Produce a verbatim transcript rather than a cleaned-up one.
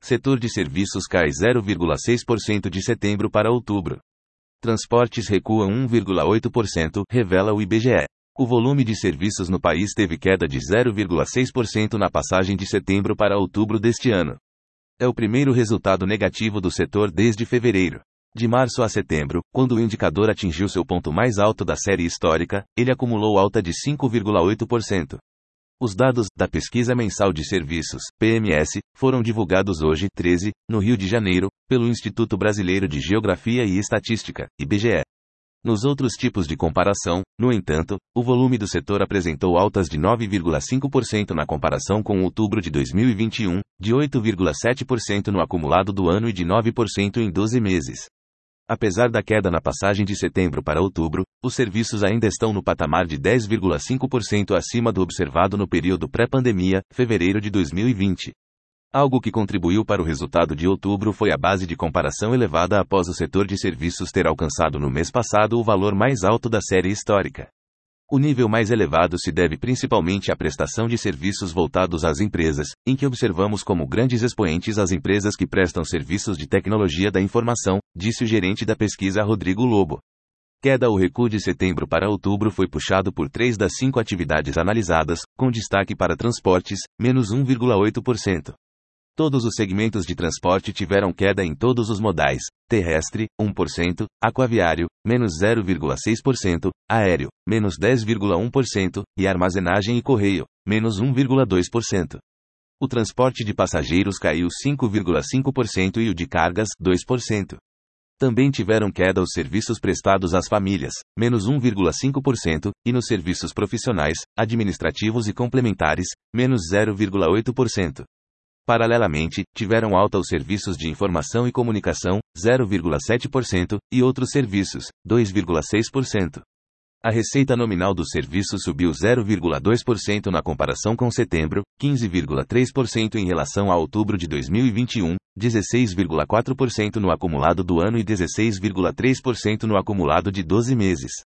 Setor de serviços cai zero vírgula seis por cento de setembro para outubro. Transportes recua um vírgula oito por cento, revela o I B G E. O volume de serviços no país teve queda de zero vírgula seis por cento na passagem de setembro para outubro deste ano. É o primeiro resultado negativo do setor desde fevereiro. De março a setembro, quando o indicador atingiu seu ponto mais alto da série histórica, ele acumulou alta de cinco vírgula oito por cento. Os dados da Pesquisa Mensal de Serviços, P M S, foram divulgados hoje, treze, no Rio de Janeiro, pelo Instituto Brasileiro de Geografia e Estatística, I B G E. Nos outros tipos de comparação, no entanto, o volume do setor apresentou altas de nove vírgula cinco por cento na comparação com outubro de dois mil e vinte e um, de oito vírgula sete por cento no acumulado do ano e de nove por cento em doze meses. Apesar da queda na passagem de setembro para outubro, os serviços ainda estão no patamar de dez vírgula cinco por cento acima do observado no período pré-pandemia, fevereiro de dois mil e vinte. Algo que contribuiu para o resultado de outubro foi a base de comparação elevada após o setor de serviços ter alcançado no mês passado o valor mais alto da série histórica. O nível mais elevado se deve principalmente à prestação de serviços voltados às empresas, em que observamos como grandes expoentes as empresas que prestam serviços de tecnologia da informação, disse o gerente da pesquisa Rodrigo Lobo. Queda ou recuo de setembro para outubro foi puxado por três das cinco atividades analisadas, com destaque para transportes, menos um vírgula oito por cento. Todos os segmentos de transporte tiveram queda em todos os modais: terrestre, um por cento, aquaviário, menos zero vírgula seis por cento, aéreo, menos dez vírgula um por cento, e armazenagem e correio, menos um vírgula dois por cento. O transporte de passageiros caiu cinco vírgula cinco por cento e o de cargas, dois por cento. Também tiveram queda os serviços prestados às famílias, menos um vírgula cinco por cento, e nos serviços profissionais, administrativos e complementares, menos zero vírgula oito por cento. Paralelamente, tiveram alta os serviços de informação e comunicação, zero vírgula sete por cento, e outros serviços, dois vírgula seis por cento. A receita nominal dos serviços subiu zero vírgula dois por cento na comparação com setembro, quinze vírgula três por cento em relação a outubro de dois mil e vinte e um, dezesseis vírgula quatro por cento no acumulado do ano e dezesseis vírgula três por cento no acumulado de doze meses.